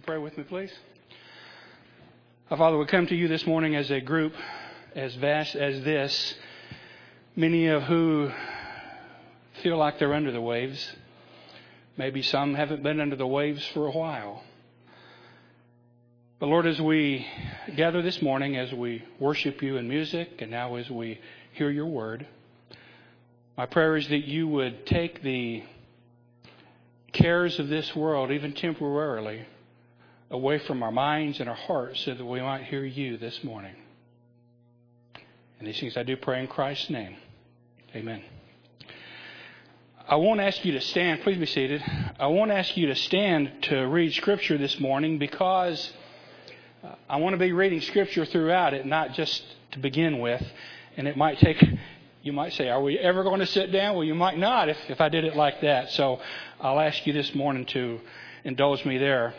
Pray with me, please. Our Father, we come to you this morning as a group as vast as this, many of who feel like they're under the waves. Maybe some haven't been under the waves for a while. But Lord, as we gather this morning, as we worship you in music, and now as we hear your word, my prayer is that you would take the cares of this world, even temporarily, away from our minds and our hearts so that we might hear you this morning. And these things I do pray in Christ's name. Amen. I won't ask you to stand. Please be seated. I won't ask you to stand to read Scripture this morning because I want to be reading Scripture throughout it, not just to begin with. And it might take... You might say, are we ever going to sit down? Well, you might not if I did it like that. So I'll ask you this morning to indulge me there.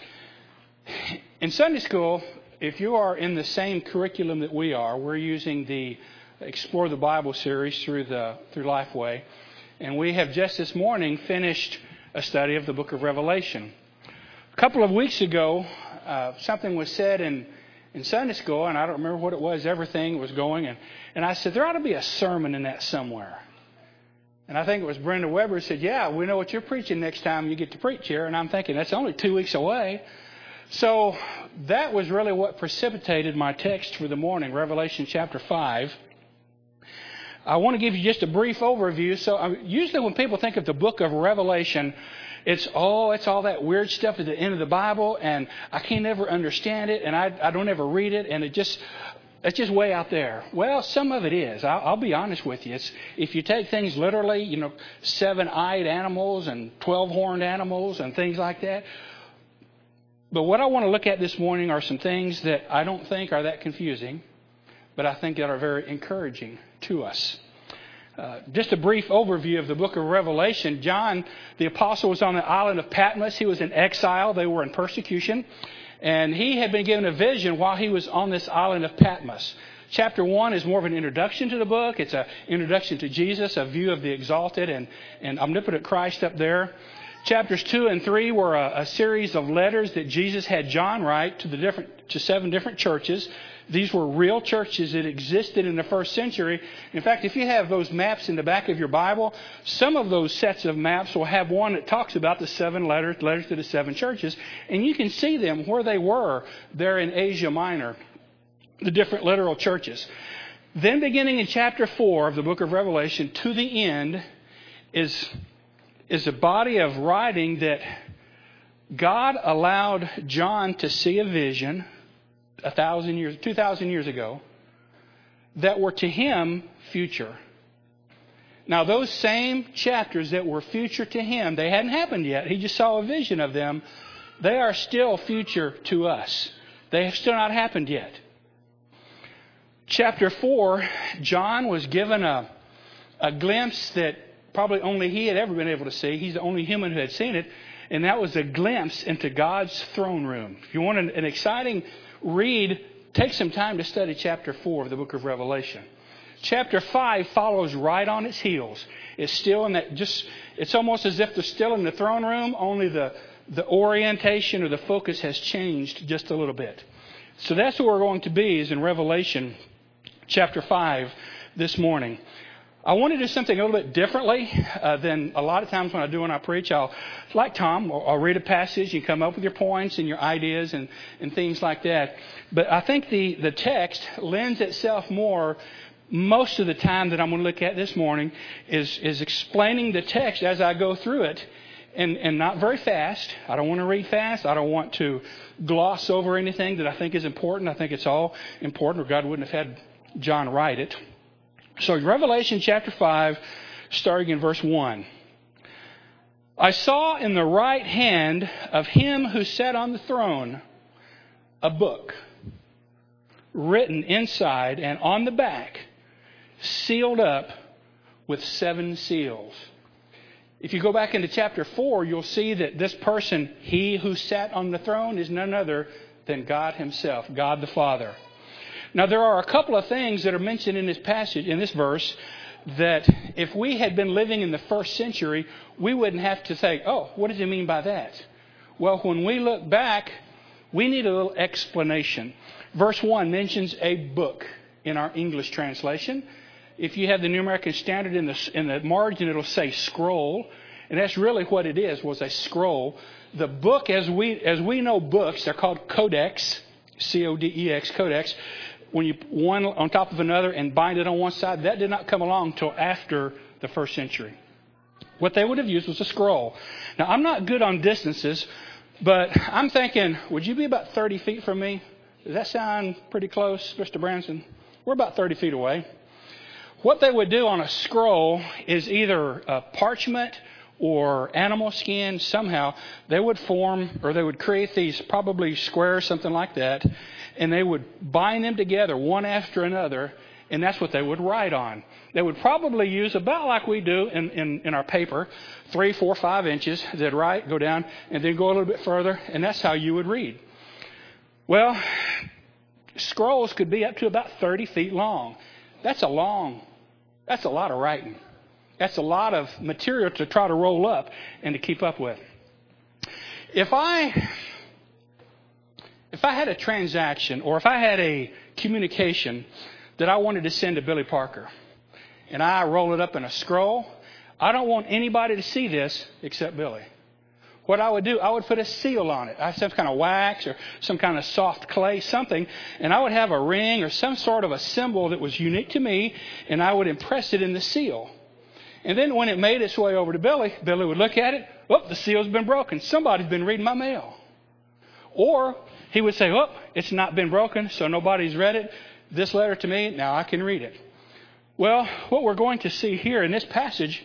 In Sunday school, if you are in the same curriculum that we are, we're using the Explore the Bible series through Lifeway. And we have just this morning finished a study of the book of Revelation. A couple of weeks ago, something was said in Sunday school, and I don't remember what it was, everything was going, and I said, there ought to be a sermon in that somewhere. And I think it was Brenda Weber who said, yeah, we know what you're preaching next time you get to preach here. And I'm thinking, that's only 2 weeks away. So that was really what precipitated my text for the morning, Revelation chapter 5. I want to give you just a brief overview. So usually when people think of the book of Revelation, it's all that weird stuff at the end of the Bible, and I can't ever understand it, and I don't ever read it, and it's just way out there. Well, some of it is. I'll be honest with you. If you take things literally, 7-eyed animals and 12-horned animals and things like that. But what I want to look at this morning are some things that I don't think are that confusing, but I think that are very encouraging to us. Just a brief overview of the book of Revelation. John, the apostle, was on the island of Patmos. He was in exile. They were in persecution. And he had been given a vision while he was on this island of Patmos. Chapter 1 is more of an introduction to the book. It's an introduction to Jesus, a view of the exalted and omnipotent Christ up there. Chapters 2 and 3 were a series of letters that Jesus had John write to 7 different churches. These were real churches that existed in the first century. In fact, if you have those maps in the back of your Bible, some of those sets of maps will have one that talks about the 7 letters to the 7 churches. And you can see them where they were there in Asia Minor, the different literal churches. Then beginning in chapter 4 of the book of Revelation to the end is a body of writing that God allowed John to see a vision 2,000 years ago that were to him future. Now those same chapters that were future to him, they hadn't happened yet. He just saw a vision of them. They are still future to us. They have still not happened yet. Chapter 4, John was given a glimpse that probably only he had ever been able to see. He's the only human who had seen it. And that was a glimpse into God's throne room. If you want an exciting read, take some time to study chapter 4 of the book of Revelation. Chapter 5 follows right on its heels. It's still in that it's almost as if they're still in the throne room, only the orientation or the focus has changed just a little bit. So that's what we're going to be is in Revelation chapter 5 this morning. I want to do something a little bit differently than a lot of times when I preach. Like Tom, I'll read a passage, you come up with your points and your ideas and things like that. But I think the text lends itself more, most of the time that I'm going to look at this morning, is explaining the text as I go through it. And not very fast. I don't want to read fast. I don't want to gloss over anything that I think is important. I think it's all important, or God wouldn't have had John write it. So Revelation chapter 5, starting in verse 1. I saw in the right hand of him who sat on the throne a book written inside and on the back, sealed up with 7 seals. If you go back into chapter 4, you'll see that this person, he who sat on the throne, is none other than God himself, God the Father. Now, there are a couple of things that are mentioned in this passage, in this verse, that if we had been living in the first century, we wouldn't have to say, oh, what does he mean by that? Well, when we look back, we need a little explanation. Verse 1 mentions a book in our English translation. If you have the New American Standard in the margin, it'll say scroll. And that's really what it is, was a scroll. The book, as we know books, they're called codex, C-O-D-E-X, codex. When you one on top of another and bind it on one side, that did not come along until after the first century. What they would have used was a scroll. Now, I'm not good on distances, but I'm thinking, would you be about 30 feet from me? Does that sound pretty close, Mr. Branson? We're about 30 feet away. What they would do on a scroll is either a parchment or animal skin. Somehow they would form, or they would create these probably squares, something like that, and they would bind them together one after another, and that's what they would write on. They would probably use about like we do in our paper, 3, 4, 5 inches. They'd write, go down, and then go a little bit further, and that's how you would read. Well, scrolls could be up to about 30 feet long. That's a lot of writing. That's a lot of material to try to roll up and to keep up with. If I had a transaction, or if I had a communication that I wanted to send to Billy Parker, and I roll it up in a scroll, I don't want anybody to see this except Billy. What I would do, I would put a seal on it. I have some kind of wax or some kind of soft clay, something, and I would have a ring or some sort of a symbol that was unique to me, and I would impress it in the seal. And then when it made its way over to Billy, Billy would look at it. Oh, the seal's been broken. Somebody's been reading my mail. Or he would say, oh, it's not been broken, so nobody's read it. This letter to me, now I can read it. Well, what we're going to see here in this passage,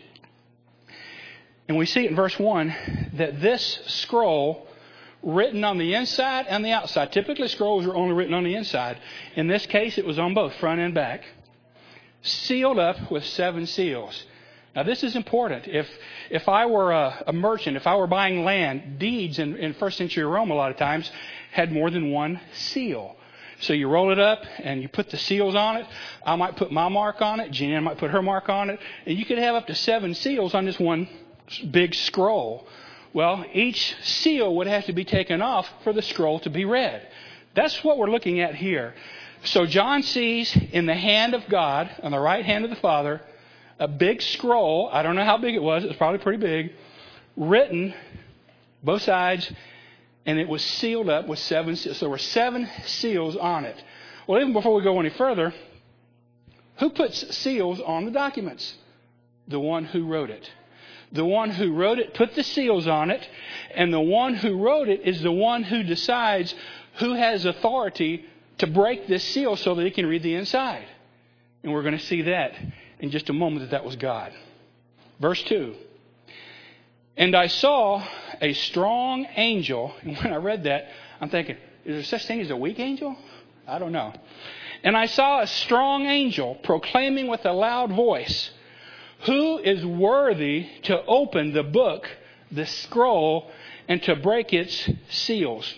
and we see it in verse 1, that this scroll, written on the inside and the outside. Typically, scrolls are only written on the inside. In this case, it was on both front and back. Sealed up with 7 seals. Now, this is important. If I were a merchant, if I were buying land, deeds in first century Rome a lot of times had more than one seal. So you roll it up and you put the seals on it. I might put my mark on it. Jan might put her mark on it. And you could have up to 7 seals on this one big scroll. Well, each seal would have to be taken off for the scroll to be read. That's what we're looking at here. So John sees in the hand of God, on the right hand of the Father, a big scroll. I don't know how big it was. It was probably pretty big. Written, both sides, and it was sealed up with 7 seals. So there were 7 seals on it. Well, even before we go any further, who puts seals on the documents? The one who wrote it. The one who wrote it put the seals on it, and the one who wrote it is the one who decides who has authority to break this seal so that he can read the inside. And we're going to see that in just a moment, that was God. Verse 2. And I saw a strong angel. And when I read that, I'm thinking, is there such thing as a weak angel? I don't know. And I saw a strong angel proclaiming with a loud voice, who is worthy to open the book, the scroll, and to break its seals?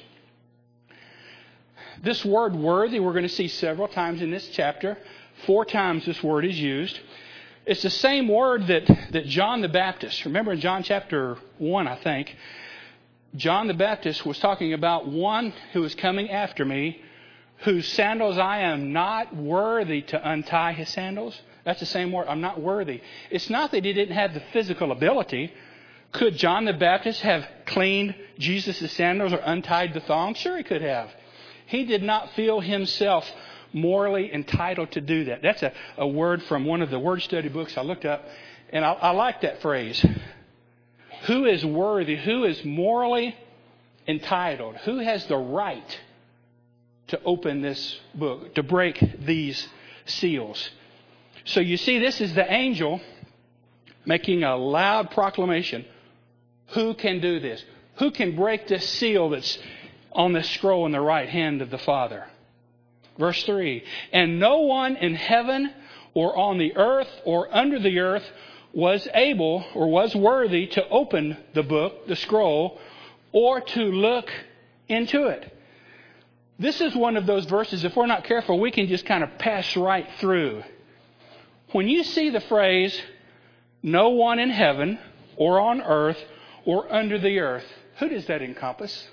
This word worthy, we're going to see several times in this chapter. 4 times this word is used. It's the same word that John the Baptist, remember in John chapter 1, I think, John the Baptist was talking about one who is coming after me, whose sandals I am not worthy to untie his sandals. That's the same word. I'm not worthy. It's not that he didn't have the physical ability. Could John the Baptist have cleaned Jesus' sandals or untied the thong? Sure, he could have. He did not feel himself morally entitled to do that. That's a word from one of the word study books I looked up, and I like that phrase. Who is worthy? Who is morally entitled? Who has the right to open this book, to break these seals? So you see, this is the angel making a loud proclamation. Who can do this? Who can break this seal that's on the scroll in the right hand of the Father? Verse 3. And no one in heaven or on the earth or under the earth was able or was worthy to open the book, the scroll, or to look into it. This is one of those verses, if we're not careful, we can just kind of pass right through. When you see the phrase, no one in heaven or on earth or under the earth, Who does that encompass?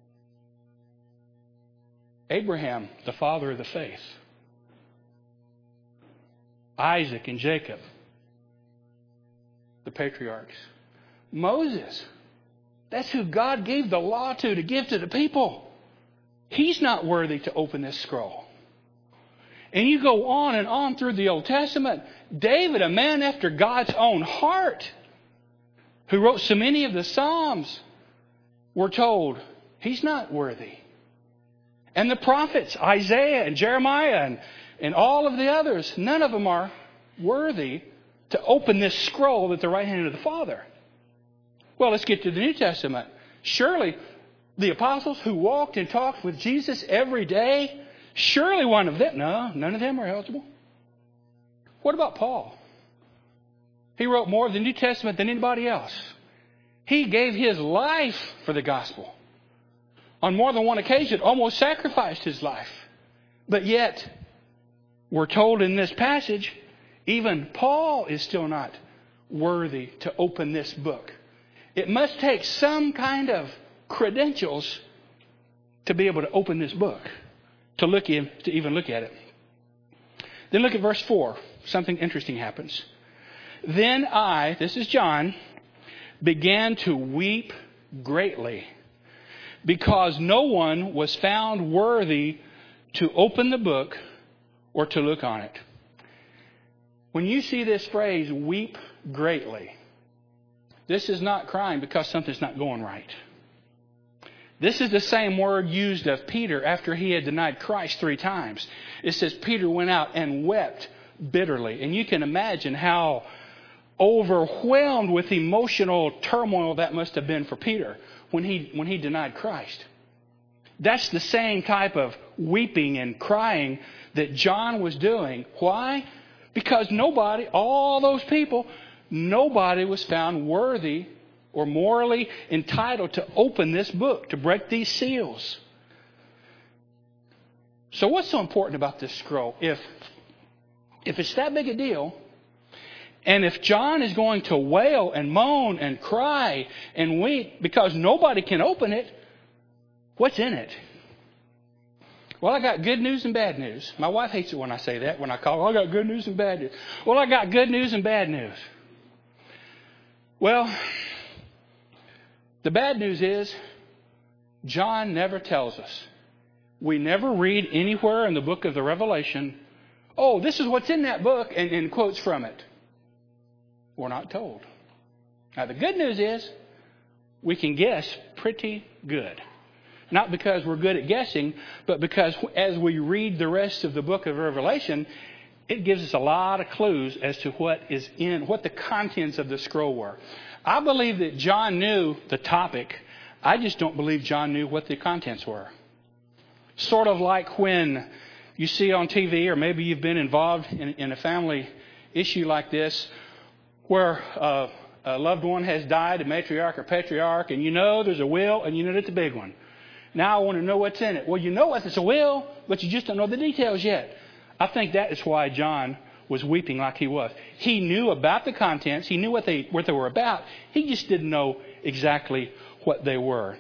Abraham, the father of the faith. Isaac and Jacob, the patriarchs. Moses, that's who God gave the law to give to the people. He's not worthy to open this scroll. And you go on and on through the Old Testament. David, a man after God's own heart, who wrote so many of the Psalms, we're told he's not worthy. And the prophets, Isaiah and Jeremiah and all of the others, none of them are worthy to open this scroll at the right hand of the Father. Well, let's get to the New Testament. Surely the apostles who walked and talked with Jesus every day, surely one of them, no, none of them are eligible. What about Paul? He wrote more of the New Testament than anybody else. He gave his life for the gospel. On more than one occasion, almost sacrificed his life. But yet, we're told in this passage, even Paul is still not worthy to open this book. It must take some kind of credentials to be able to open this book, to even look at it. Then look at verse 4. Something interesting happens. Then I, this is John, began to weep greatly, because no one was found worthy to open the book or to look on it. When you see this phrase, weep greatly, this is not crying because something's not going right. This is the same word used of Peter after he had denied Christ 3 times. It says Peter went out and wept bitterly. And you can imagine how overwhelmed with emotional turmoil that must have been for Peter when he denied Christ. That's the same type of weeping and crying that John was doing. Why? Because all those people, nobody was found worthy or morally entitled to open this book, to break these seals. So what's so important about this scroll? If it's that big a deal, and if John is going to wail and moan and cry and weep because nobody can open it, what's in it? Well, I got good news and bad news. My wife hates it when I say that, when I call, I got good news and bad news. Well, I got good news and bad news. Well, the bad news is John never tells us. We never read anywhere in the book of the Revelation, oh, this is what's in that book, and quotes from it. We're not told. Now, the good news is we can guess pretty good. Not because we're good at guessing, but because as we read the rest of the book of Revelation, it gives us a lot of clues as to what the contents of the scroll were. I believe that John knew the topic. I just don't believe John knew what the contents were. Sort of like when you see on TV, or maybe you've been involved in a family issue like this, where a loved one has died, a matriarch or patriarch, and you know there's a will, and you know it's a big one. Now I want to know what's in it. Well, you know what? It's a will, but you just don't know the details yet. I think that is why John was weeping like he was. He knew about the contents. He knew what they were about. He just didn't know exactly what they were.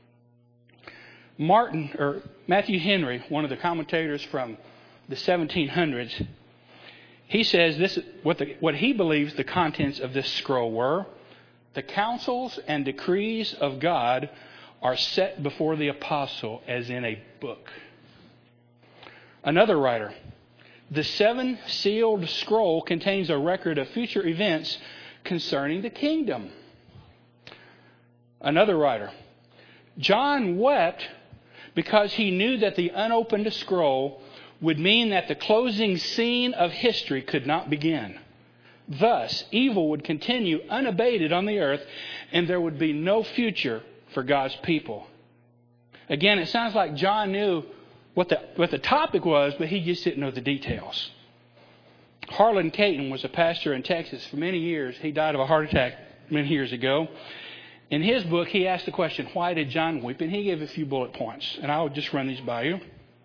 Matthew Henry, one of the commentators from the 1700s, he says this what he believes the contents of this scroll were. The counsels and decrees of God are set before the apostle as in a book. Another writer, the 7-sealed scroll contains a record of future events concerning the kingdom. Another writer, John wept because he knew that the unopened scroll would mean that the closing scene of history could not begin. Thus, evil would continue unabated on the earth, and there would be no future for God's people. Again, it sounds like John knew what the topic was, but he just didn't know the details. Harlan Caton was a pastor in Texas for many years. He died of a heart attack many years ago. In his book, he asked the question, why did John weep? And he gave a few bullet points, and I'll just run these by you.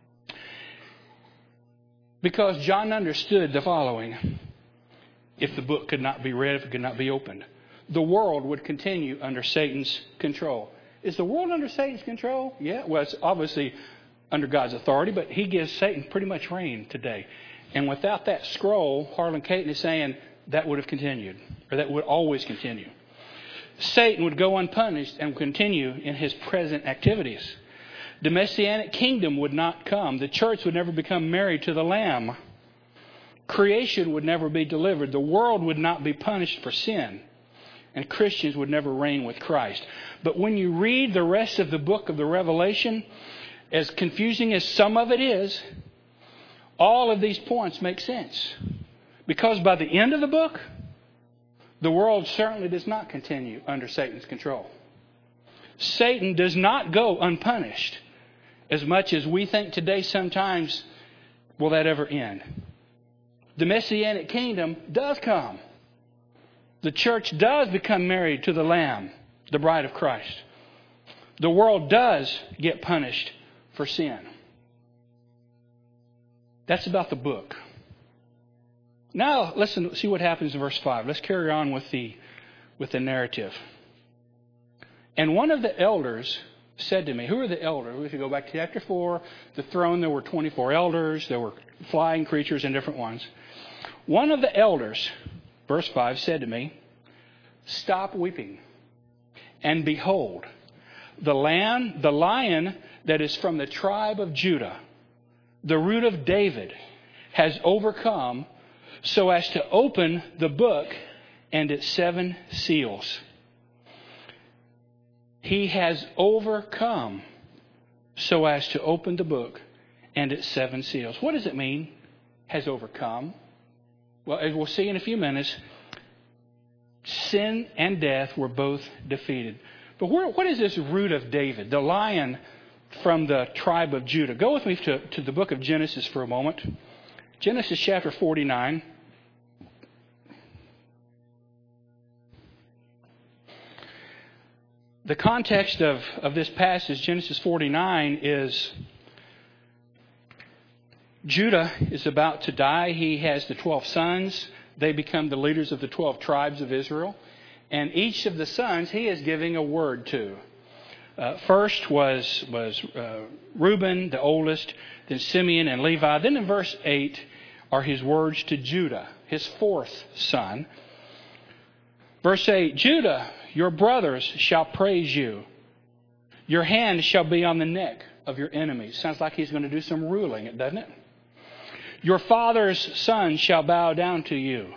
Because John understood the following. If the book could not be read, if it could not be opened, the world would continue under Satan's control. Is the world under Satan's control? Yeah. Well, it's obviously under God's authority, but he gives Satan pretty much reign today. And without that scroll, Harlan Caton is saying that would have continued, or that would always continue. Satan would go unpunished and continue in his present activities. The Messianic kingdom would not come. The church would never become married to the Lamb. Creation would never be delivered. The world would not be punished for sin. And Christians would never reign with Christ. But when you read the rest of the book of the Revelation, as confusing as some of it is, all of these points make sense. Because by the end of the book, the world certainly does not continue under Satan's control. Satan does not go unpunished. As much as we think today sometimes, will that ever end? The Messianic kingdom does come. The church does become married to the Lamb, the bride of Christ. The world does get punished for sin. That's about the book. Now, listen, see what happens in verse 5. Let's carry on with the narrative. And one of the elders said to me, who are the elders? We should go back to chapter 4. The throne, there were 24 elders. There were flying creatures and different ones. One of the elders, verse 5, said to me, stop weeping. And behold, the lion that is from the tribe of Judah, the root of David, has overcome so as to open the book and its 7 seals. He has overcome so as to open the book and its 7 seals. What does it mean, has overcome? Well, as we'll see in a few minutes, sin and death were both defeated. But what is this root of David, the lion from the tribe of Judah? Go with me to the book of Genesis for a moment. Genesis chapter 49. The context of this passage, Genesis 49, is Judah is about to die. He has the 12 sons. They become the leaders of the 12 tribes of Israel. And each of the sons he is giving a word to. First was Reuben, the oldest, then Simeon and Levi. Then in verse 8 are his words to Judah, his 4th son. Verse 8, Judah, your brothers shall praise you. Your hand shall be on the neck of your enemies. Sounds like he's going to do some ruling, doesn't it? Your father's sons shall bow down to you.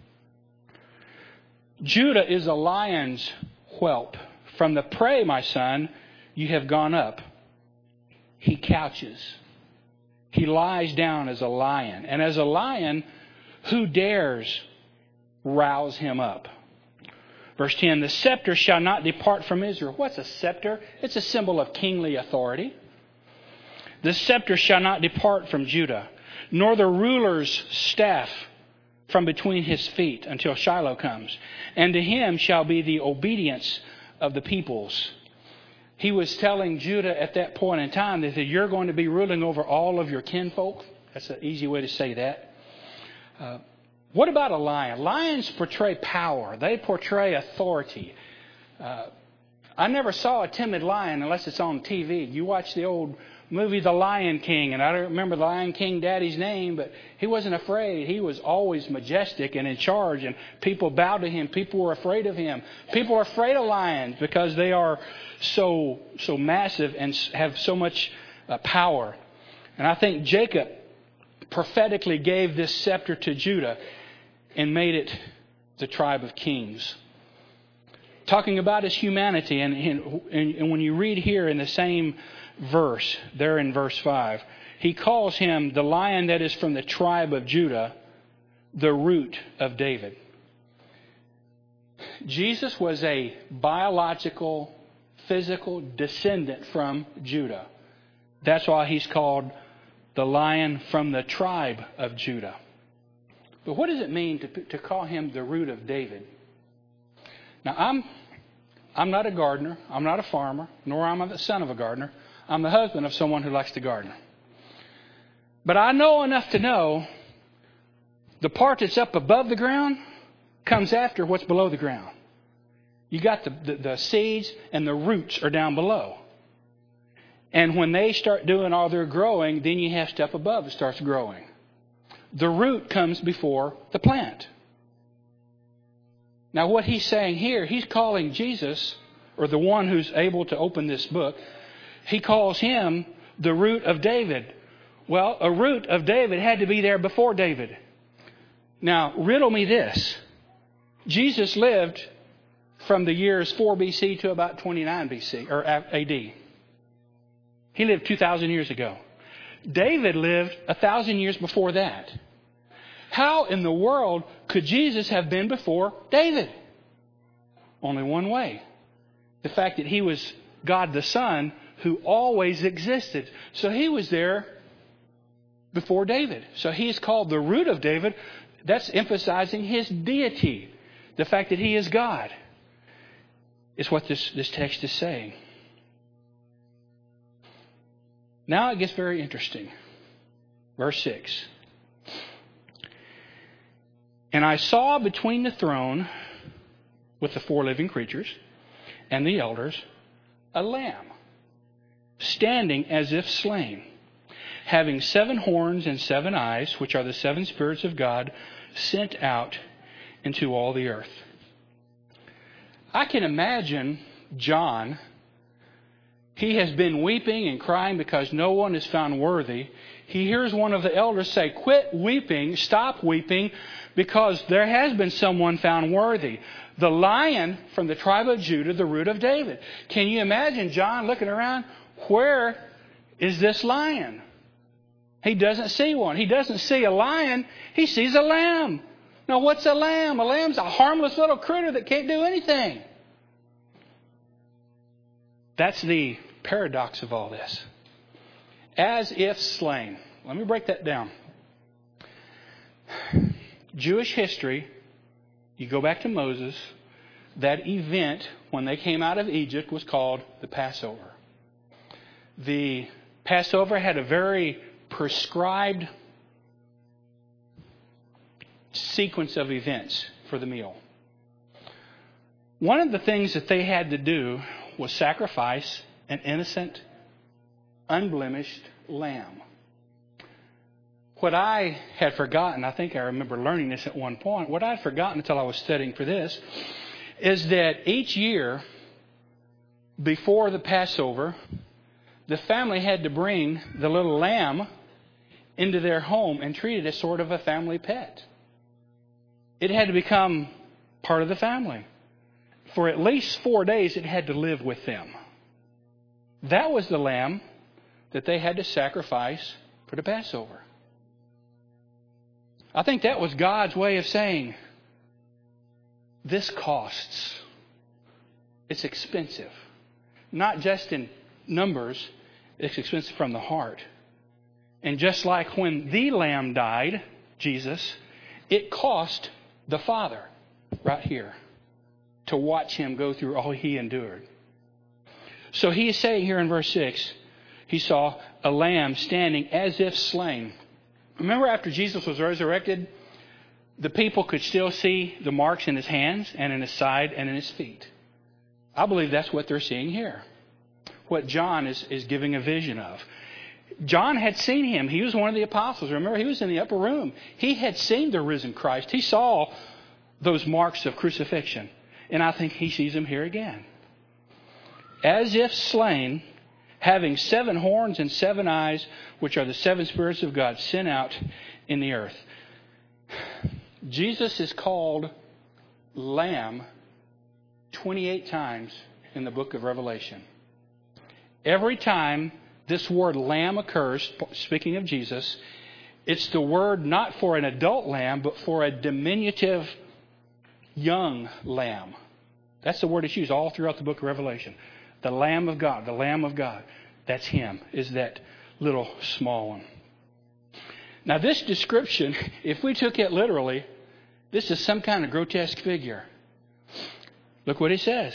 Judah is a lion's whelp. From the prey, my son, you have gone up. He couches. He lies down as a lion. And as a lion, who dares rouse him up? Verse 10, the scepter shall not depart from Israel. What's a scepter? It's a symbol of kingly authority. The scepter shall not depart from Judah, nor the ruler's staff from between his feet until Shiloh comes. And to him shall be the obedience of the peoples. He was telling Judah at that point in time that you're going to be ruling over all of your kinfolk. That's an easy way to say that. What about a lion? Lions portray power. They portray authority. I never saw a timid lion unless it's on TV. You watch the old movie The Lion King, and I don't remember the Lion King daddy's name, but he wasn't afraid. He was always majestic and in charge, and people bowed to him. People were afraid of him. People are afraid of lions because they are so massive and have so much power. And I think Jacob prophetically gave this scepter to Judah and made it the tribe of kings. Talking about his humanity, and when you read here in the same verse, there in verse 5, he calls him the lion that is from the tribe of Judah, the root of David. Jesus was a biological, physical descendant from Judah. That's why he's called the lion from the tribe of Judah. But what does it mean to call him the root of David? Now, I'm not a gardener. I'm not a farmer, nor am I the son of a gardener. I'm the husband of someone who likes to garden. But I know enough to know the part that's up above the ground comes after what's below the ground. You got the seeds and the roots are down below. And when they start doing all their growing, then you have stuff above that starts growing. The root comes before the plant. Now what he's saying here, he's calling Jesus, or the one who's able to open this book, he calls him the root of David. Well, a root of David had to be there before David. Now, riddle me this. Jesus lived from the years 4 BC to about 29 BC, or AD. He lived 2,000 years ago. David lived 1,000 years before that. How in the world could Jesus have been before David? Only one way. The fact that he was God the Son who always existed. So he was there before David. So he is called the root of David. That's emphasizing his deity. The fact that he is God is what this text is saying. Now it gets very interesting. Verse 6. And I saw between the throne with the 4 living creatures and the elders a lamb standing as if slain, having 7 horns and 7 eyes, which are the 7 spirits of God sent out into all the earth. I can imagine John. He has been weeping and crying because no one is found worthy. He hears one of the elders say, quit weeping, stop weeping, because there has been someone found worthy. The Lion from the tribe of Judah, the root of David. Can you imagine John looking around? Where is this lion? He doesn't see one. He doesn't see a lion. He sees a lamb. Now, what's a lamb? A lamb's a harmless little critter that can't do anything. That's the paradox of all this. As if slain. Let me break that down. Jewish history, you go back to Moses, that event when they came out of Egypt was called the Passover. The Passover had a very prescribed sequence of events for the meal. One of the things that they had to do was sacrifice an innocent, unblemished lamb. What I had forgotten, I think I remember learning this at one point, what I had forgotten until I was studying for this, is that each year before the Passover, the family had to bring the little lamb into their home and treat it as sort of a family pet. It had to become part of the family. For at least 4 days, it had to live with them. That was the lamb that they had to sacrifice for the Passover. I think that was God's way of saying, this costs. It's expensive. Not just in numbers, it's expensive from the heart. And just like when the lamb died, Jesus, it cost the Father right here to watch him go through all he endured. So he is saying here in verse 6, he saw a lamb standing as if slain. Remember after Jesus was resurrected, the people could still see the marks in his hands and in his side and in his feet. I believe that's what they're seeing here. What John is giving a vision of. John had seen him. He was one of the apostles. Remember, he was in the upper room. He had seen the risen Christ. He saw those marks of crucifixion. And I think he sees them here again. As if slain, having 7 horns and 7 eyes, which are the 7 spirits of God sent out in the earth. Jesus is called Lamb 28 times in the book of Revelation. Every time this word lamb occurs, speaking of Jesus, it's the word not for an adult lamb, but for a diminutive young lamb. That's the word it's used all throughout the book of Revelation. The Lamb of God, the Lamb of God. That's him, is that little small one. Now this description, if we took it literally, this is some kind of grotesque figure. Look what it says.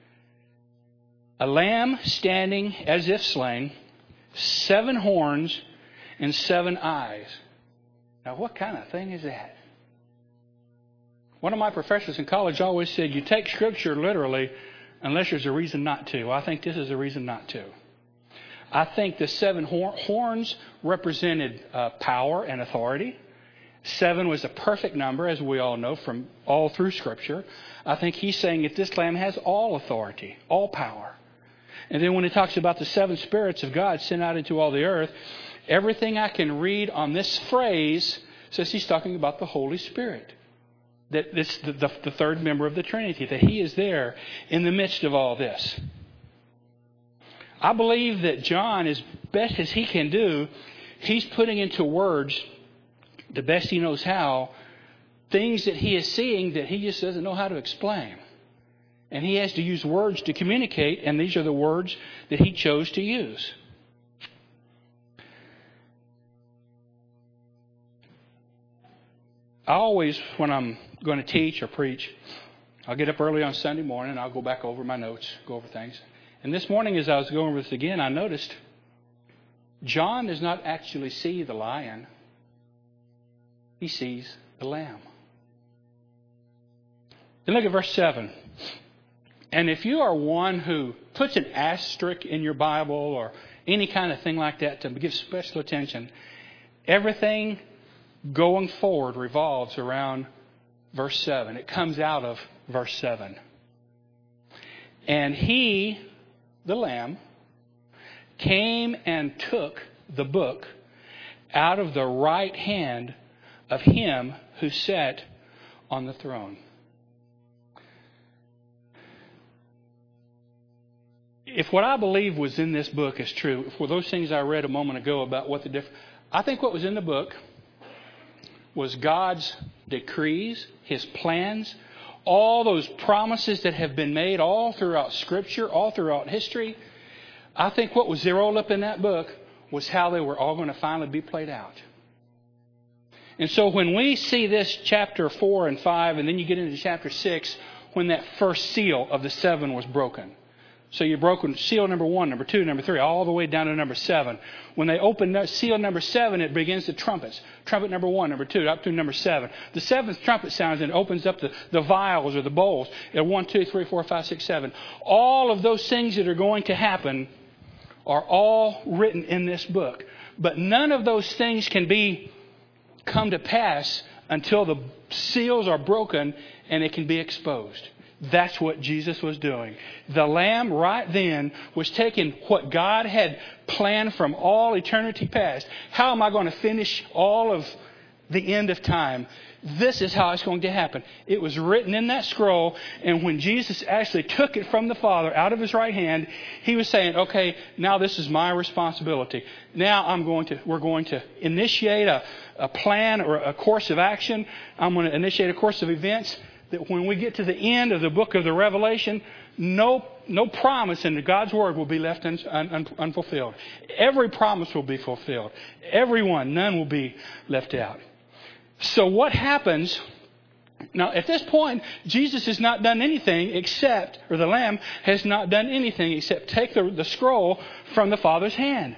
A lamb standing as if slain, 7 horns and 7 eyes. Now what kind of thing is that? One of my professors in college always said, you take Scripture literally unless there's a reason not to. I think this is a reason not to. I think the 7 horns represented power and authority. 7 was a perfect number, as we all know, from all through Scripture. I think he's saying that this Lamb has all authority, all power. And then when he talks about the 7 spirits of God sent out into all the earth, everything I can read on this phrase says he's talking about the Holy Spirit. That it's the third member of the Trinity, that he is there in the midst of all this. I believe that John, as best as he can do, he's putting into words, the best he knows how, things that he is seeing that he just doesn't know how to explain. And he has to use words to communicate, and these are the words that he chose to use. I always, when I'm going to teach or preach, I'll get up early on Sunday morning, I'll go back over my notes, go over things. And this morning as I was going over this again, I noticed John does not actually see the lion. He sees the lamb. Then look at verse 7. And if you are one who puts an asterisk in your Bible or any kind of thing like that to give special attention, everything going forward revolves around verse 7. It comes out of verse 7. And he, the Lamb, came and took the book out of the right hand of him who sat on the throne. If what I believe was in this book is true, for those things I read a moment ago about what the difference, I think what was in the book was God's decrees, His plans, all those promises that have been made all throughout Scripture, all throughout history. I think what was rolled up in that book was how they were all going to finally be played out. And so when we see this chapter 4 and 5, and then you get into chapter 6, when that first seal of the 7 was broken. So you broke seal number 1, number 2, number 3, all the way down to number 7. When they open seal number 7, it begins the trumpets. Trumpet number 1, number 2, up to number 7. The 7th trumpet sounds and it opens up the vials or the bowls at 1, 2, 3, 4, 5, 6, 7. All of those things that are going to happen are all written in this book. But none of those things can come to pass until the seals are broken and it can be exposed. That's what Jesus was doing. The Lamb right then was taking what God had planned from all eternity past. How am I going to finish all of the end of time? This is how it's going to happen. It was written in that scroll, and when Jesus actually took it from the Father out of His right hand, He was saying, okay, now this is my responsibility. Now we're going to initiate a plan or a course of action. I'm going to initiate a course of events that when we get to the end of the book of the Revelation, no promise in God's Word will be left unfulfilled. Every promise will be fulfilled. None will be left out. So what happens? Now, at this point, Jesus has not done anything or the Lamb has not done anything except take the scroll from the Father's hand.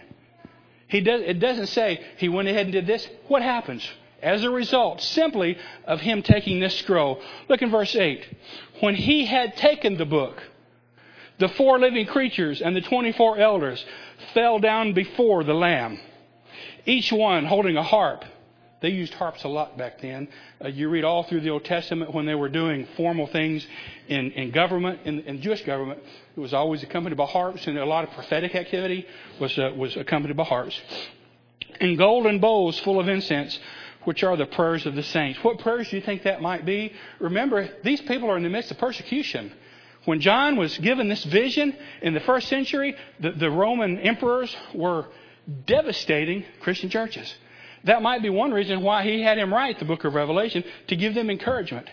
It doesn't say He went ahead and did this. What happens? As a result, simply of Him taking this scroll. Look in verse 8. When He had taken the book, the 4 living creatures and the 24 elders fell down before the Lamb, each one holding a harp. They used harps a lot back then. You read all through the Old Testament when they were doing formal things in government, in Jewish government, it was always accompanied by harps, and a lot of prophetic activity was accompanied by harps. And golden bowls full of incense, which are the prayers of the saints. What prayers do you think that might be? Remember, these people are in the midst of persecution. When John was given this vision in the first century, the Roman emperors were devastating Christian churches. That might be one reason why he had him write the book of Revelation, to give them encouragement.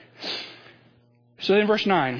So then verse 9.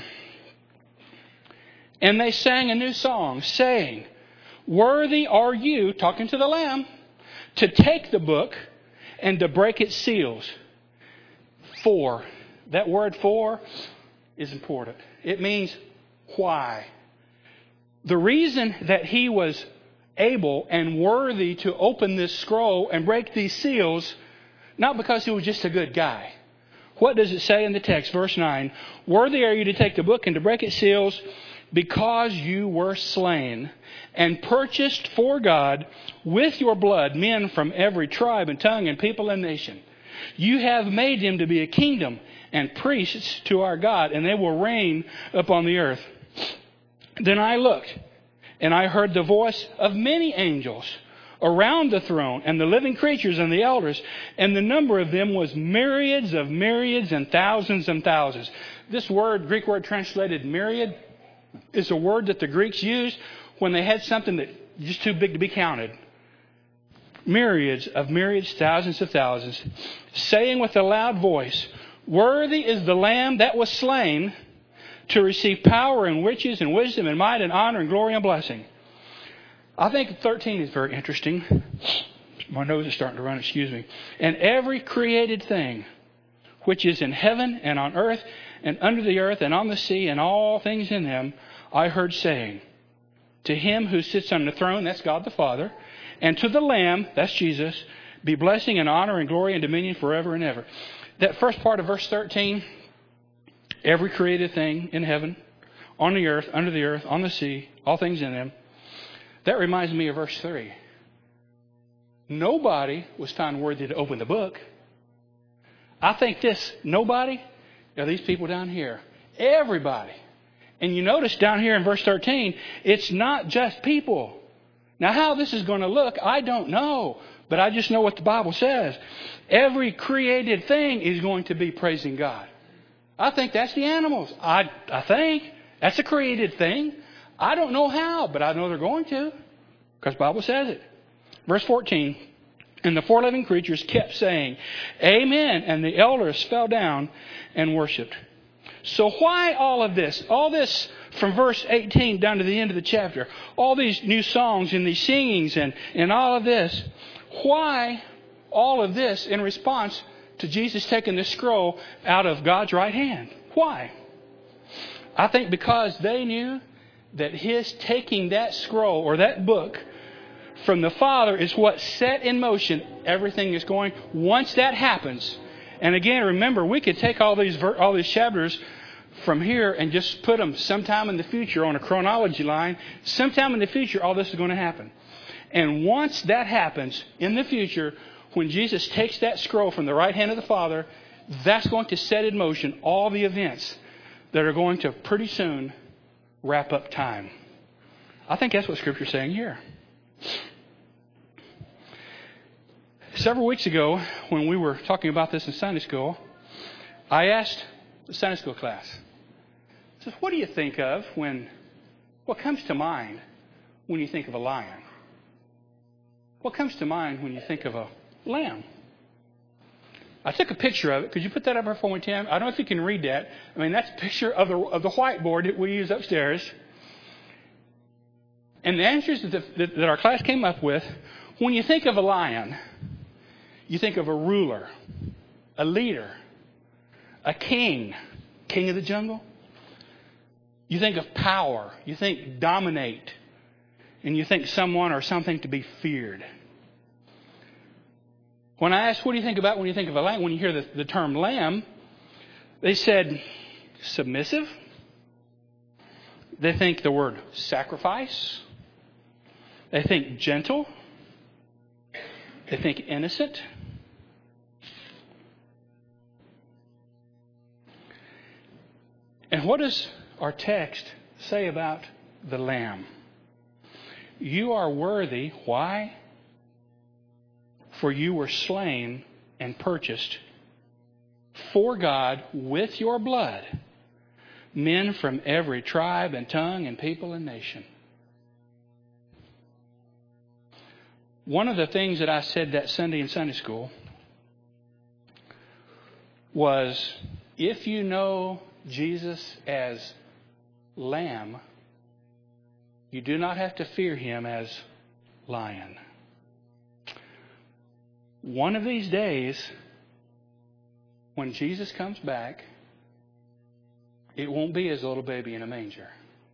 And they sang a new song, saying, worthy are you, talking to the Lamb, to take the book and to break its seals. For. That word for is important. It means why. The reason that he was able and worthy to open this scroll and break these seals, not because he was just a good guy. what does it say in the text? Verse 9. Worthy are you to take the book and to break its seals, because you were slain and purchased for God with your blood men from every tribe and tongue and people and nation. You have made them to be a kingdom and priests to our God, and they will reign upon the earth. Then I looked, and I heard the voice of many angels around the throne, and the living creatures and the elders, and the number of them was myriads of myriads and thousands and thousands. This word, Greek word translated myriad, is a word that the Greeks used when they had something that was just too big to be counted. Myriads of myriads, thousands of thousands, saying with a loud voice, worthy is the Lamb that was slain to receive power and riches and wisdom and might and honor and glory and blessing. I think 13 is very interesting. My nose is starting to run, excuse me. And every created thing which is in heaven and on earth and under the earth and on the sea and all things in them, I heard saying, to him who sits on the throne, that's God the Father, and to the Lamb, that's Jesus, be blessing and honor and glory and dominion forever and ever. That first part of verse 13, every created thing in heaven, on the earth, under the earth, on the sea, all things in them, that reminds me of verse 3. Nobody was found worthy to open the book. I think this, nobody, are these people down here. Everybody. And you notice down here in verse 13, it's not just people. Now how this is going to look, I don't know. But I just know what the Bible says. Every created thing is going to be praising God. I think that's the animals. I think that's a created thing. I don't know how, but I know they're going to, because the Bible says it. Verse 14, and the four living creatures kept saying, Amen, and the elders fell down and worshipped. So why all of this? All this from verse 18 down to the end of the chapter. All these new songs and these singings and all of this. Why all of this in response to Jesus taking the scroll out of God's right hand? Why? I think because they knew that his taking that scroll or that book from the Father is what set in motion everything is going. Once that happens, and again, remember, we could take all these chapters from here and just put them sometime in the future on a chronology line. Sometime in the future, all this is going to happen. And once that happens in the future, when Jesus takes that scroll from the right hand of the Father, that's going to set in motion all the events that are going to pretty soon wrap up time. I think that's what Scripture's saying here. Several weeks ago, when we were talking about this in Sunday school, I asked the Sunday school class, I said, what do you think of what comes to mind when you think of a lion? What comes to mind when you think of a lamb? I took a picture of it. Could you put that up there for me, Tim? I don't know if you can read that. I mean, that's a picture of the whiteboard that we use upstairs. And the answers that our class came up with, when you think of a lion, you think of a ruler, a leader, a king of the jungle. You think of power. You think dominate. And you think someone or something to be feared. When I asked, what do you think about when you think of a lamb? When you hear the term lamb, they said submissive. They think the word sacrifice. They think gentle. They think innocent. And what does our text say about the lamb? You are worthy. Why? For you were slain and purchased for God with your blood men from every tribe and tongue and people and nation. One of the things that I said that Sunday in Sunday school was, if you know Jesus as Lamb, you do not have to fear him as Lion. One of these days, when Jesus comes back, it won't be as a little baby in a manger.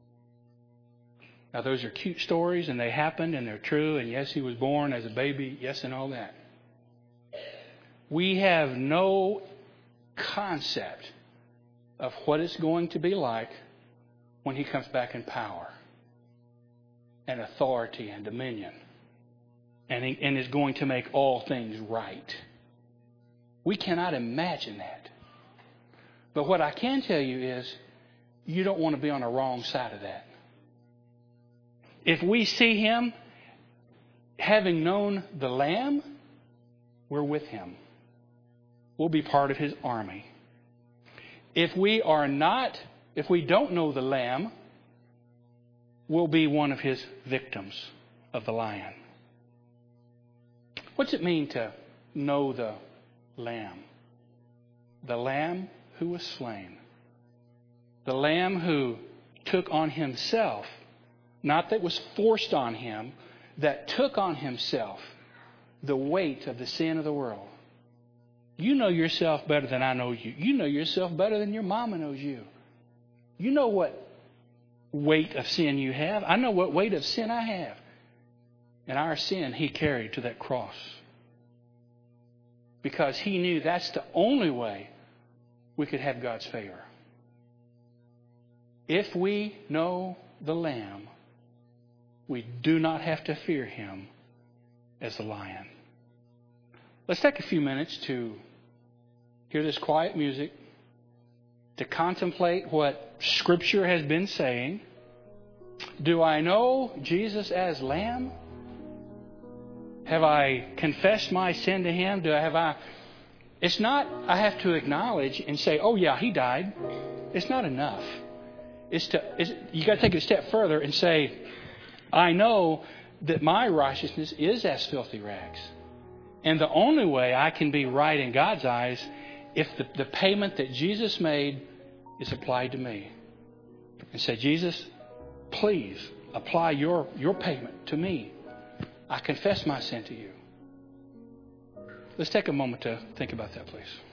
Now, those are cute stories, and they happened, and they're true, and yes, he was born as a baby, yes, and all that. We have no concept of what it's going to be like when He comes back in power and authority and dominion and is going to make all things right. We cannot imagine that. But what I can tell you is you don't want to be on the wrong side of that. If we see Him having known the Lamb, we're with Him. We'll be part of His army. If we don't know the Lamb, we'll be one of His victims of the lion. What's it mean to know the Lamb? The Lamb who was slain. The Lamb who took on Himself, not that was forced on Him, that took on Himself the weight of the sin of the world. You know yourself better than I know you. You know yourself better than your mama knows you. You know what weight of sin you have. I know what weight of sin I have. And our sin He carried to that cross. Because He knew that's the only way we could have God's favor. If we know the Lamb, we do not have to fear Him as a lion. Let's take a few minutes to hear this quiet music, to contemplate what Scripture has been saying. Do I know Jesus as Lamb? Have I confessed my sin to Him? It's not, I have to acknowledge and say, oh yeah, He died. It's not enough. You got to take it a step further and say, I know that my righteousness is as filthy rags. And the only way I can be right in God's eyes if the payment that Jesus made is applied to me. And say, Jesus, please apply your payment to me. I confess my sin to you. Let's take a moment to think about that, please.